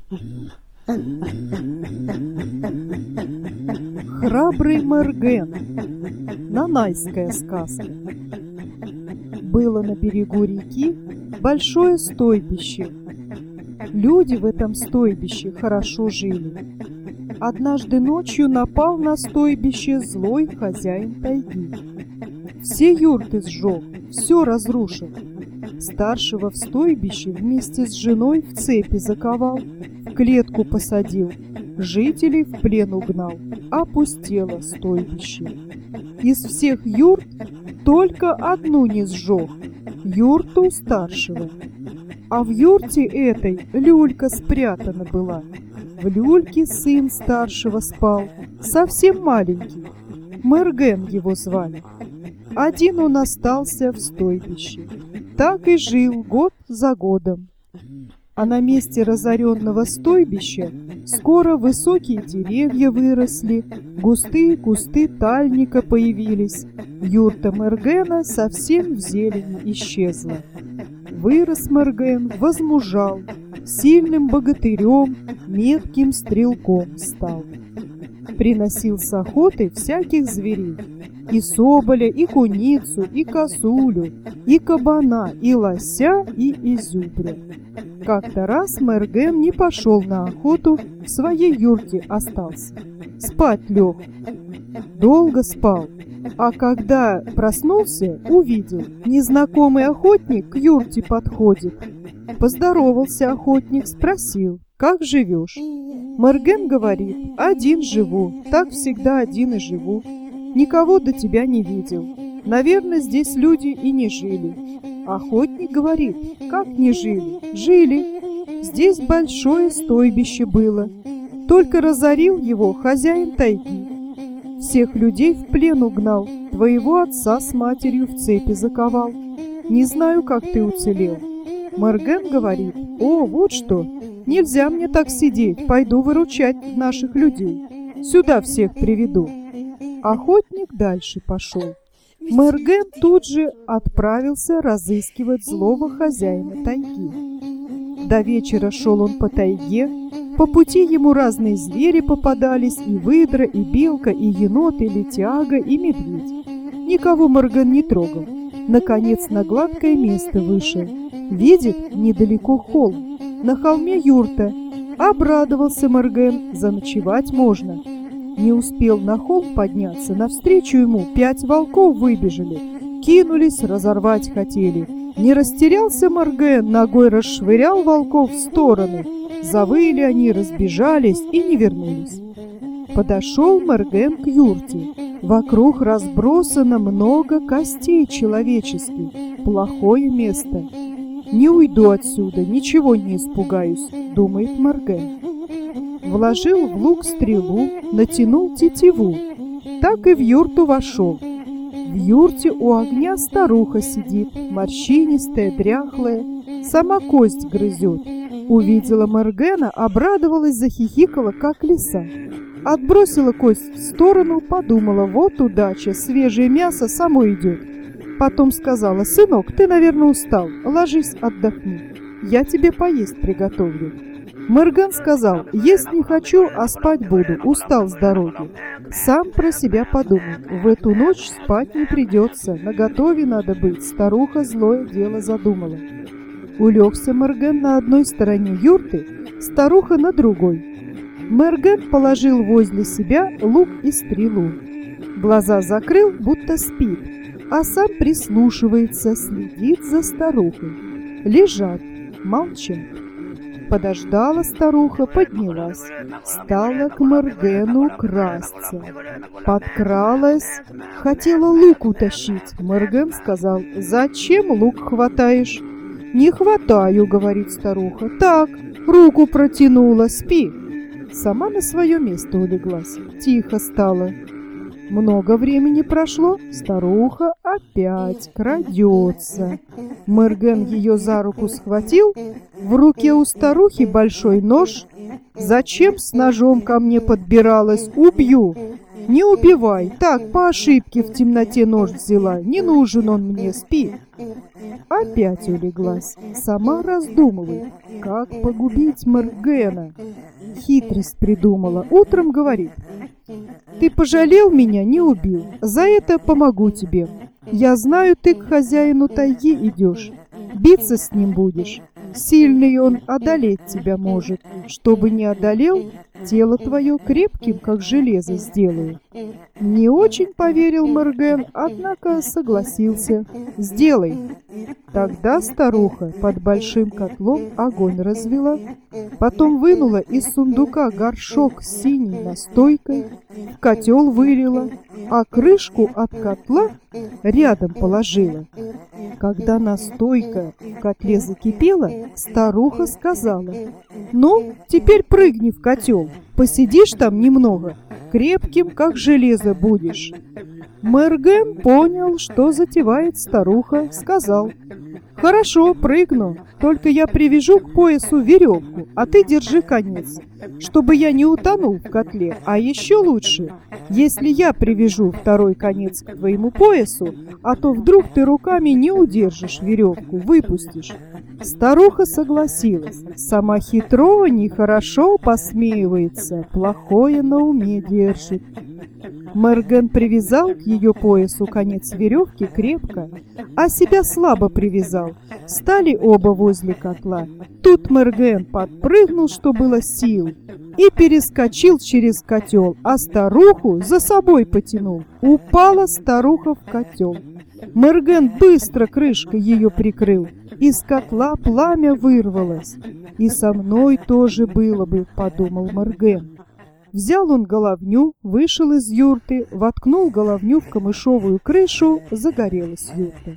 Храбрый Мерген. Нанайская сказка. Было на берегу реки большое стойбище. Люди в этом стойбище хорошо жили. Однажды ночью напал на стойбище злой хозяин тайги. Все юрты сжег, все разрушил. Старшего в стойбище вместе с женой в цепи заковал, в клетку посадил, жителей в плен угнал, опустело стойбище. Из всех юрт только одну не сжег, юрту старшего. А в юрте этой люлька спрятана была. В люльке сын старшего спал, совсем маленький. Мерген его звали. Один он остался в стойбище. Так и жил год за годом. А на месте разоренного стойбища скоро высокие деревья выросли, густые кусты тальника появились. Юрта Мергена совсем в зелени исчезла. Вырос Мерген, возмужал, сильным богатырем, метким стрелком стал. Приносил с охоты всяких зверей. И соболя, и куницу, и косулю, и кабана, и лося, и изюбря. Как-то раз Мерген не пошел на охоту, в своей юрте остался. Спать лег. Долго спал, а когда проснулся, увидел, незнакомый охотник к юрте подходит. Поздоровался охотник, спросил: «Как живешь?» Мерген говорит: «Один живу, так всегда один и живу. Никого до тебя не видел. Наверное, здесь люди и не жили». Охотник говорит: «Как не жили? Жили. Здесь большое стойбище было. Только разорил его хозяин тайги. Всех людей в плен угнал, твоего отца с матерью в цепи заковал. Не знаю, как ты уцелел». Мерген говорит: «О, вот что! Нельзя мне так сидеть, пойду выручать наших людей. Сюда всех приведу». Охотник дальше пошел. Мерген тут же отправился разыскивать злого хозяина тайги. До вечера шел он по тайге. По пути ему разные звери попадались: и выдра, и белка, и енот, и летяга, и медведь. Никого Мерген не трогал. Наконец на гладкое место вышел. Видит, недалеко холм. На холме юрта. Обрадовался Мерген, заночевать можно. Не успел на холм подняться, навстречу ему 5 волков выбежали, кинулись, разорвать хотели. Не растерялся Мерген, ногой расшвырял волков в стороны. Завыли они, разбежались и не вернулись. Подошел Мерген к юрте. Вокруг разбросано много костей человеческих. Плохое место. «Не уйду отсюда, ничего не испугаюсь», — думает Мерген. Вложил в лук стрелу, натянул тетиву. Так и в юрту вошел. В юрте у огня старуха сидит, морщинистая, дряхлая, сама кость грызет. Увидела Мергена, обрадовалась, захихикала, как лиса. Отбросила кость в сторону, подумала: вот удача, свежее мясо само идет. Потом сказала: «Сынок, ты, наверное, устал, ложись, отдохни, я тебе поесть приготовлю». Мерген сказал: «Есть не хочу, а спать буду, устал с дороги». Сам про себя подумал: в эту ночь спать не придется, наготове надо быть, старуха злое дело задумала. Улегся Мерген на одной стороне юрты, старуха на другой. Мерген положил возле себя лук и стрелу. Глаза закрыл, будто спит, а сам прислушивается, следит за старухой. Лежат, молчат. Подождала старуха, поднялась, стала к Мергену красться. Подкралась, хотела лук утащить. Мерген сказал: «Зачем лук хватаешь?» «Не хватаю», — говорит старуха. «Так, руку протянула, спи». Сама на свое место улеглась, тихо стало. Много времени прошло, старуха опять крадется. Мерген ее за руку схватил, в руке у старухи большой нож. «Зачем с ножом ко мне подбиралась? Убью!» «Не убивай, так, по ошибке в темноте нож взяла, не нужен он мне, спи». опять улеглась. Сама раздумывает, как погубить Мергена. Хитрость придумала. Утром говорит: «Ты пожалел меня, не убил. За это помогу тебе. Я знаю, ты к хозяину тайги идешь. Биться с ним будешь. Сильный он, одолеть тебя может. Чтобы не одолел, тело твое крепким, как железо, сделаю». Не очень поверил Мерген, однако согласился. «Сделай». Тогда старуха под большим котлом огонь развела, потом вынула из сундука горшок с синей настойкой, в котел вылила, а крышку от котла рядом положила. Когда настойка в котле закипела, старуха сказала: «Ну, теперь прыгни в котел, посидишь там немного, крепким, как железо, будешь». Мерген понял, что затевает старуха, сказал: «Хорошо, прыгну, только я привяжу к поясу веревку, а ты держи конец, чтобы я не утонул в котле. А еще лучше, если я привяжу второй конец к твоему поясу, а то вдруг ты руками не удержишь веревку, выпустишь». Старуха согласилась. Сама хитро, нехорошо посмеивается, плохое на уме держит. Мерген привязал к ее поясу конец веревки крепко, а себя слабо привязал. Стали оба возле котла. Тут Мерген подпрыгнул, что было сил, и перескочил через котел, а старуху за собой потянул. Упала старуха в котел. Мерген быстро крышкой ее прикрыл. Из котла пламя вырвалось. «И со мной тоже было бы», — подумал Мерген. Взял он головню, вышел из юрты, воткнул головню в камышовую крышу, загорелась юрта.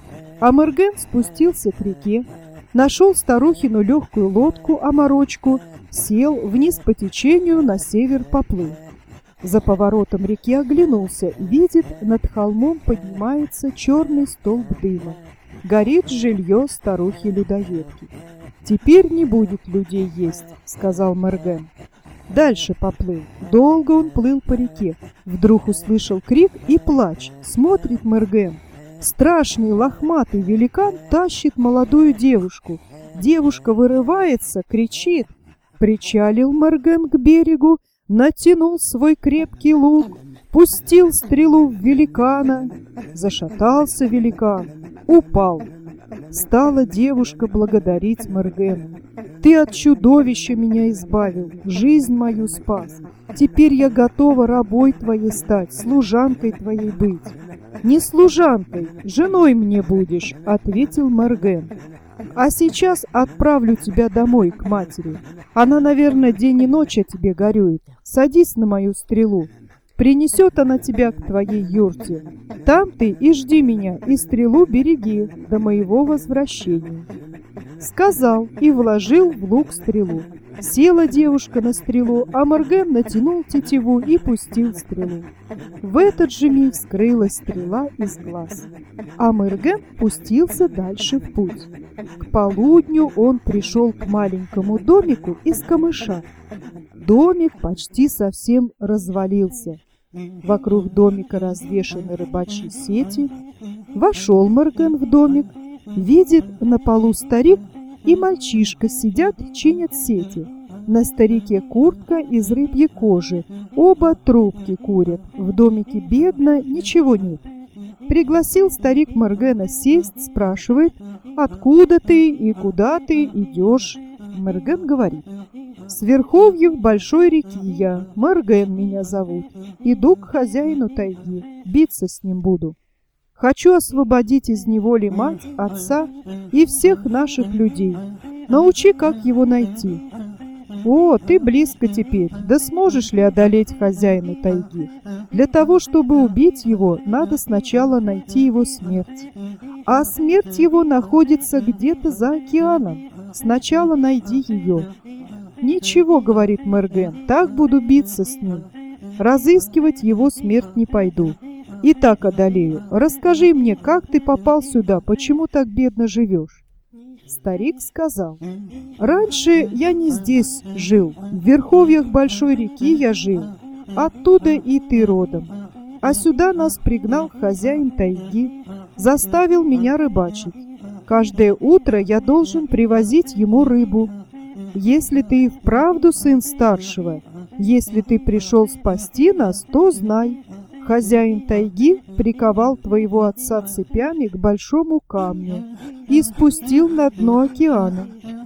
А Мерген спустился к реке, нашел старухину легкую лодку-оморочку, сел, вниз по течению на север поплыл. За поворотом реки оглянулся, видит, над холмом поднимается черный столб дыма. Горит жилье старухи-людоедки. «Теперь не будет людей есть», — сказал Мерген. Дальше поплыл. Долго он плыл по реке. Вдруг услышал крик и плач. Смотрит Мерген. Страшный лохматый великан тащит молодую девушку. Девушка вырывается, кричит. Причалил Мерген к берегу, натянул свой крепкий лук, пустил стрелу в великана. Зашатался великан, упал. Стала девушка благодарить Мергена. «Ты от чудовища меня избавил, жизнь мою спас. Теперь я готова рабой твоей стать, служанкой твоей быть». «Не служанкой, женой мне будешь», — ответил Мерген. «А сейчас отправлю тебя домой к матери. Она, наверное, день и ночь о тебе горюет. Садись на мою стрелу. Принесет она тебя к твоей юрте. Там ты и жди меня, и стрелу береги до моего возвращения». Сказал и вложил в лук стрелу. Села девушка на стрелу, а Мерген натянул тетиву и пустил стрелу. В этот же миг скрылась стрела из глаз. А Мерген пустился дальше в путь. К полудню он пришел к маленькому домику из камыша. Домик почти совсем развалился. Вокруг домика развешаны рыбачьи сети. Вошел Мерген в домик. Видит, на полу старик и мальчишка сидят, чинят сети. На старике куртка из рыбьей кожи. Оба трубки курят. В домике бедно, ничего нет. Пригласил старик Мергена сесть, спрашивает: «Откуда ты и куда ты идешь?» Мерген говорит: «С верховьев большой реки я, Мерген меня зовут. Иду к хозяину тайги, биться с ним буду. Хочу освободить из неволи мать, отца и всех наших людей. Научи, как его найти». «О, ты близко теперь, да сможешь ли одолеть хозяина тайги? Для того, чтобы убить его, надо сначала найти его смерть. А смерть его находится где-то за океаном. Сначала найди ее». «Ничего, — говорит Мерген, — так буду биться с ним. Разыскивать его смерть не пойду. И так одолею. Расскажи мне, как ты попал сюда, почему так бедно живешь?» Старик сказал: «Раньше я не здесь жил, в верховьях большой реки я жил, оттуда и ты родом. А сюда нас пригнал хозяин тайги, заставил меня рыбачить. Каждое утро я должен привозить ему рыбу. Если ты и вправду сын старшего, если ты пришел спасти нас, то знай, хозяин тайги приковал твоего отца цепями к большому камню и спустил на дно океана.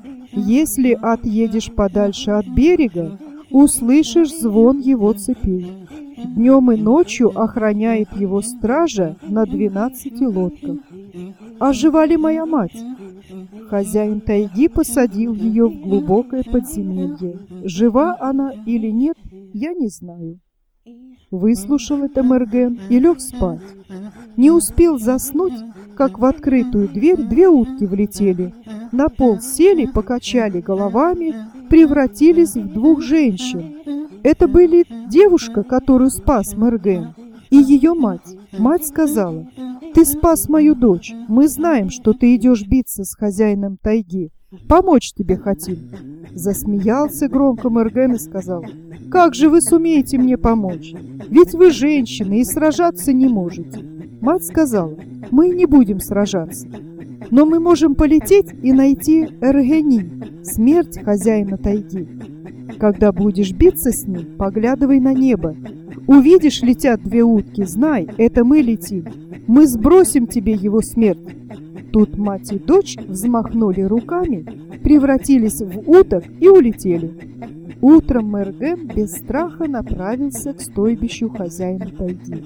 Если отъедешь подальше от берега, услышишь звон его цепей. Днем и ночью охраняет его стража на 12 лодках. А жива ли моя мать? Хозяин тайги посадил ее в глубокое подземелье. Жива она или нет, я не знаю. Выслушал это Мерген и лег спать. Не успел заснуть, как в открытую дверь 2 утки влетели. На пол сели, покачали головами, превратились в 2 женщин. Это были девушка, которую спас Мерген, и ее мать. Мать сказала: «Ты спас мою дочь. Мы знаем, что ты идешь биться с хозяином тайги. Помочь тебе хотим». Засмеялся громко Мерген и сказал: «Как же вы сумеете мне помочь? Ведь вы женщины и сражаться не можете». Мать сказала: «Мы не будем сражаться, но мы можем полететь и найти Эргени, смерть хозяина тайги. Когда будешь биться с ним, поглядывай на небо. Увидишь, летят 2 утки, знай, это мы летим. Мы сбросим тебе его смерть». Тут мать и дочь взмахнули руками, превратились в уток и улетели. Утром Мерген без страха направился к стойбищу хозяина тайги.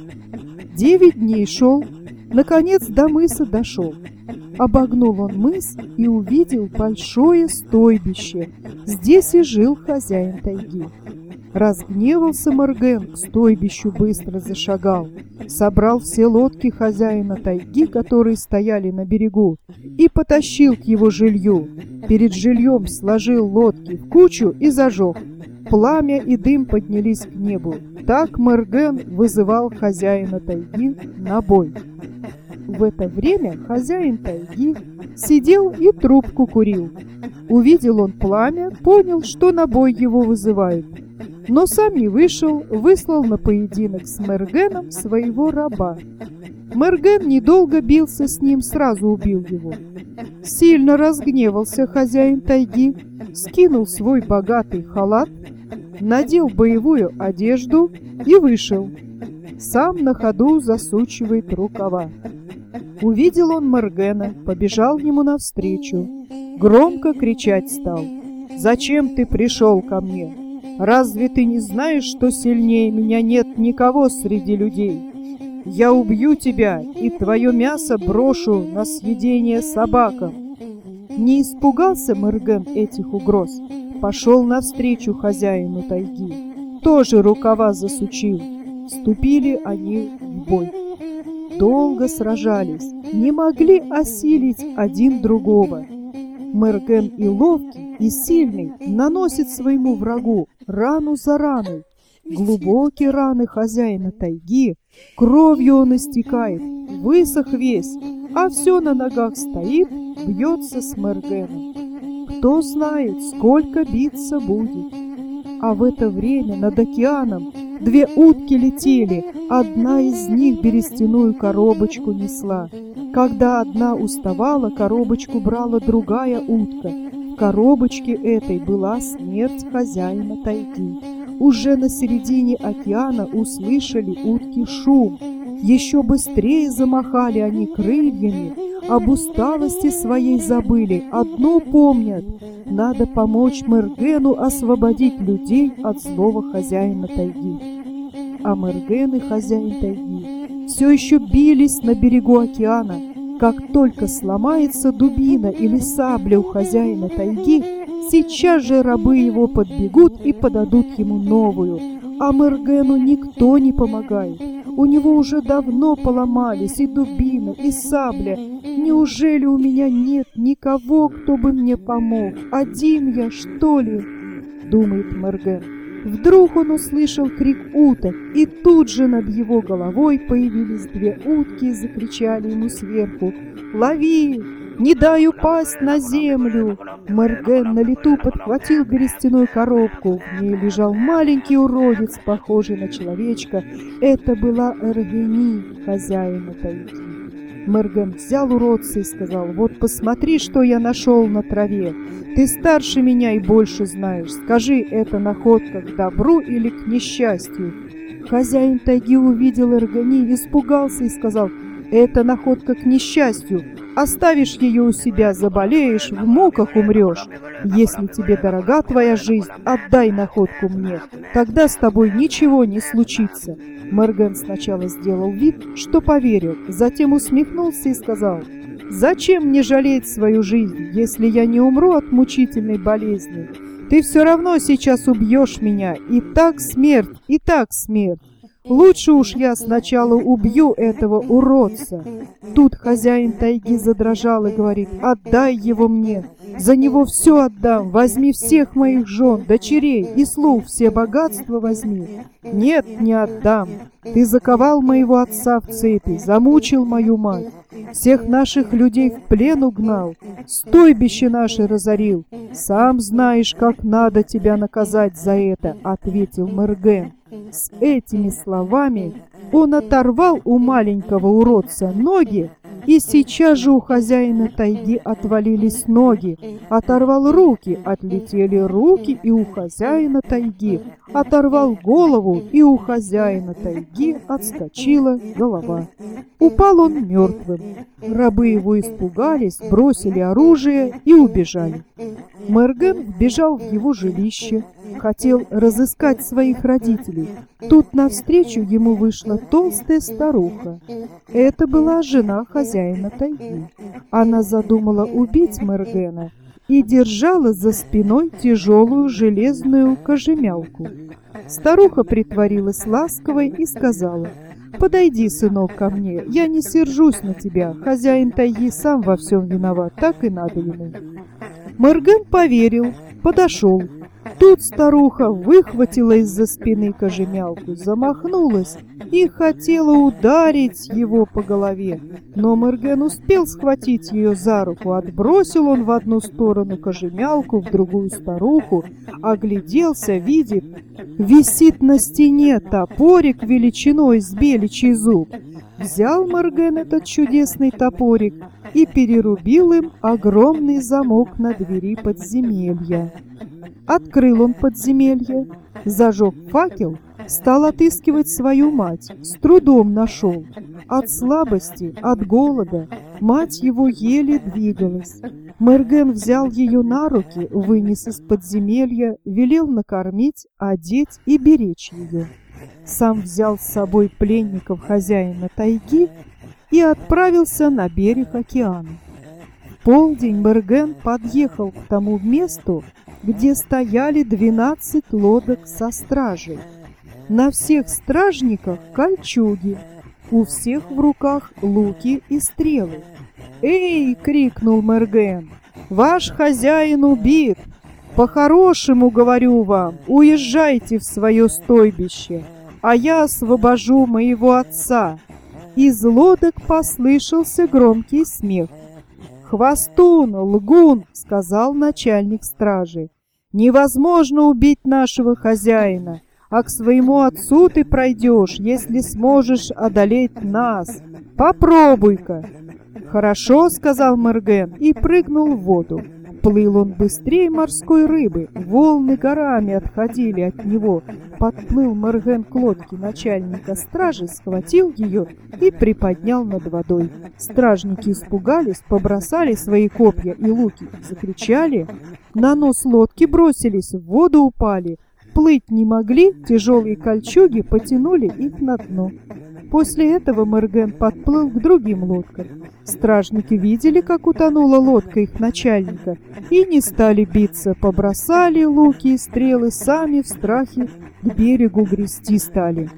9 дней шел, наконец до мыса дошел. Обогнул он мыс и увидел большое стойбище. Здесь и жил хозяин тайги. Разгневался Мерген, к стойбищу быстро зашагал, собрал все лодки хозяина тайги, которые стояли на берегу, и потащил к его жилью. Перед жильем сложил лодки в кучу и зажег. Пламя и дым поднялись к небу. Так Мерген вызывал хозяина тайги на бой. В это время хозяин тайги сидел и трубку курил. Увидел он пламя, понял, что на бой его вызывают, но сам не вышел, выслал на поединок с Мергеном своего раба. Мерген недолго бился с ним, сразу убил его. Сильно разгневался хозяин тайги, скинул свой богатый халат, надел боевую одежду и вышел. Сам на ходу засучивает рукава. Увидел он Мергена, побежал ему навстречу, громко кричать стал: «Зачем ты пришел ко мне? Разве ты не знаешь, что сильнее меня нет никого среди людей? Я убью тебя и твое мясо брошу на съедение собакам». Не испугался Мерген этих угроз, пошел навстречу хозяину тайги, тоже рукава засучил. Вступили они в бой. Долго сражались, не могли осилить один другого. Мерген и ловкий, и сильный наносит своему врагу рану за раной. Глубокие раны хозяина тайги, кровью он истекает, высох весь, а все на ногах стоит, бьется с Мергеном. Кто знает, сколько биться будет. А в это время над океаном 2 утки летели, одна из них берестяную коробочку несла. Когда одна уставала, коробочку брала другая утка. В коробочке этой была смерть хозяина тайги. Уже на середине океана услышали утки шум. Еще быстрее замахали они крыльями, об усталости своей забыли, одно помнят: надо помочь Мергену освободить людей от злого хозяина тайги. А Мерген и хозяин тайги все еще бились на берегу океана. Как только сломается дубина или сабля у хозяина тайги, сейчас же рабы его подбегут и подадут ему новую. А Мергену никто не помогает. У него уже давно поломались и дубина, и сабля. Неужели у меня нет никого, кто бы мне помог? Один я, что ли? Думает Мерген. Вдруг он услышал крик уток, и тут же над его головой появились 2 утки и закричали ему сверху: «Лови! Не дай упасть на землю!» Мерген на лету подхватил берестяную коробку. В ней лежал маленький уродец, похожий на человечка. Это была Эргени, хозяина тайги. Мерген взял уродца и сказал: «Вот посмотри, что я нашел на траве. Ты старше меня и больше знаешь. Скажи, это находка к добру или к несчастью?» Хозяин тайги увидел Эргони, испугался и сказал: «Это находка к несчастью. Оставишь ее у себя, заболеешь, в муках умрешь. Если тебе дорога твоя жизнь, отдай находку мне. Тогда с тобой ничего не случится». Мерген сначала сделал вид, что поверил, затем усмехнулся и сказал: «Зачем мне жалеть свою жизнь, если я не умру от мучительной болезни? Ты все равно сейчас убьешь меня, и так смерть, и так смерть. Лучше уж я сначала убью этого уродца». Тут хозяин тайги задрожал и говорит: «Отдай его мне, за него все отдам, возьми всех моих жен, дочерей и слуг, все богатства возьми». «Нет, не отдам. Ты заковал моего отца в цепи, замучил мою мать, всех наших людей в плен угнал, стойбище наше разорил. Сам знаешь, как надо тебя наказать за это», — ответил Мерген. С этими словами он оторвал у маленького уродца ноги, и сейчас же у хозяина тайги отвалились ноги. Оторвал руки, отлетели руки и у хозяина тайги. Оторвал голову, и у хозяина тайги отскочила голова. Упал он мертвым. Рабы его испугались, бросили оружие и убежали. Мерген вбежал в его жилище, хотел разыскать своих родителей. Тут навстречу ему вышла толстая старуха. Это была жена хозяина тайги. Она задумала убить Мергена и держала за спиной тяжелую железную кожемялку. Старуха притворилась ласковой и сказала: «Подойди, сынок, ко мне, я не сержусь на тебя, хозяин тайги сам во всем виноват, так и надо ему». Мерген поверил, подошел. Тут старуха выхватила из-за спины кожемялку, замахнулась и хотела ударить его по голове. Но Мерген успел схватить ее за руку, отбросил он в одну сторону кожемялку, в другую старуху, огляделся, видит, висит на стене топорик величиной с беличий зуб. Взял Мерген этот чудесный топорик и перерубил им огромный замок на двери подземелья. Открыл он подземелье, зажег факел, стал отыскивать свою мать, с трудом нашел. От слабости, от голода мать его еле двигалась. Мерген взял ее на руки, вынес из подземелья, велел накормить, одеть и беречь ее. Сам взял с собой пленников хозяина тайги и отправился на берег океана. В полдень Мерген подъехал к тому месту, где стояли 12 лодок со стражей. На всех стражниках кольчуги, у всех в руках луки и стрелы. «Эй!» — крикнул Мерген. «Ваш хозяин убит! По-хорошему, говорю вам, уезжайте в свое стойбище, а я освобожу моего отца». Из лодок послышался громкий смех. «Хвостун, лгун!» — сказал начальник стражи. «Невозможно убить нашего хозяина, а к своему отцу ты пройдешь, если сможешь одолеть нас. Попробуй-ка!» «Хорошо», — сказал Мерген и прыгнул в воду. Плыл он быстрее морской рыбы, волны горами отходили от него. Подплыл Мерген к лодке начальника стражи, схватил ее и приподнял над водой. Стражники испугались, побросали свои копья и луки, закричали. На нос лодки бросились, в воду упали. Плыть не могли, тяжелые кольчуги потянули их на дно. После этого Мерген подплыл к другим лодкам. Стражники видели, как утонула лодка их начальника, и не стали биться, побросали луки и стрелы, сами в страхе к берегу грести стали.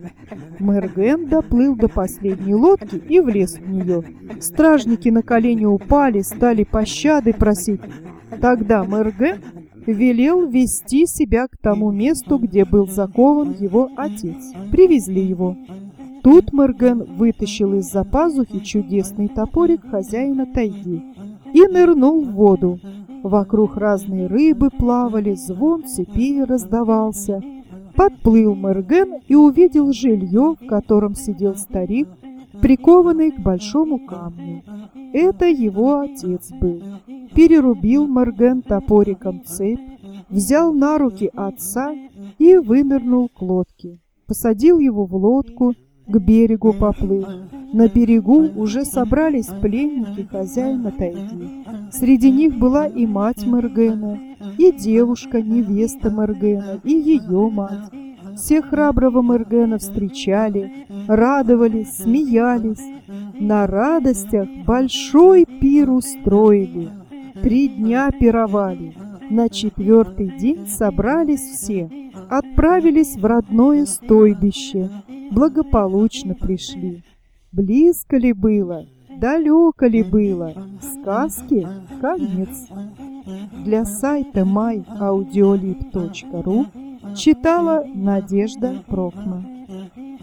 Мерген доплыл до последней лодки и влез в нее. Стражники на колени упали, стали пощады просить. Тогда Мерген велел вести себя к тому месту, где был закован его отец. Привезли его. Тут Мерген вытащил из-за пазухи чудесный топорик хозяина тайги и нырнул в воду. Вокруг разные рыбы плавали, звон цепей раздавался. Подплыл Мерген и увидел жилье, в котором сидел старик прикованный к большому камню. Это его отец был. Перерубил Морген топориком цепь, взял на руки отца и вынырнул к лодке. Посадил его в лодку, к берегу поплыл. На берегу уже собрались пленники хозяина тайги. Среди них была и мать Моргена, и девушка, невеста Моргена, и ее мать. Все храброго Моргена встречали, радовались, смеялись. На радостях большой пир устроили. 3 дня пировали. На 4-й день собрались все, отправились в родное стойбище, благополучно пришли. Близко ли было, далеко ли было, сказки конец. Для сайта myaudiolib.ru читала Надежда Прохма.